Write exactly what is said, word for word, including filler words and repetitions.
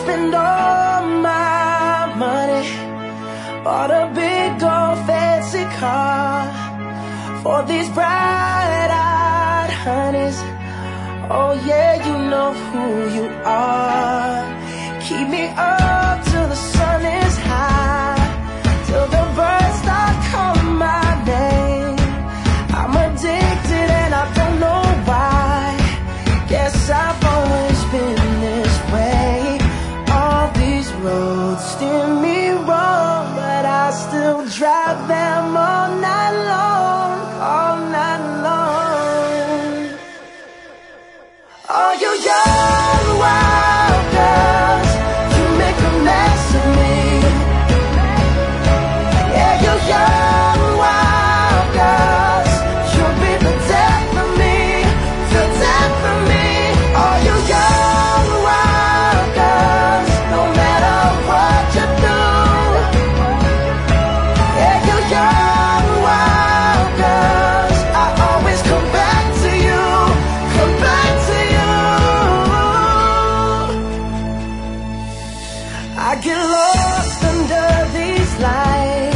spend all my money, bought a big old fancy car for these bright-eyed honeys. Oh yeah, you know who you are. Keep me up till the sun is high, till the birds start calling my name. I'm addicted and I don't know why. Guess I've always been this way. All these roads steer me wrong, but I still drive them all night long, all night long. Oh, you young wild girls, you make a mess of me. Yeah, you young wild girls, you'll be the death of me, the death of me. Oh, you young wild girls, no matter what you do. Yeah, you young wild girls, I always come back to you, come back to you. I get lost under these lights,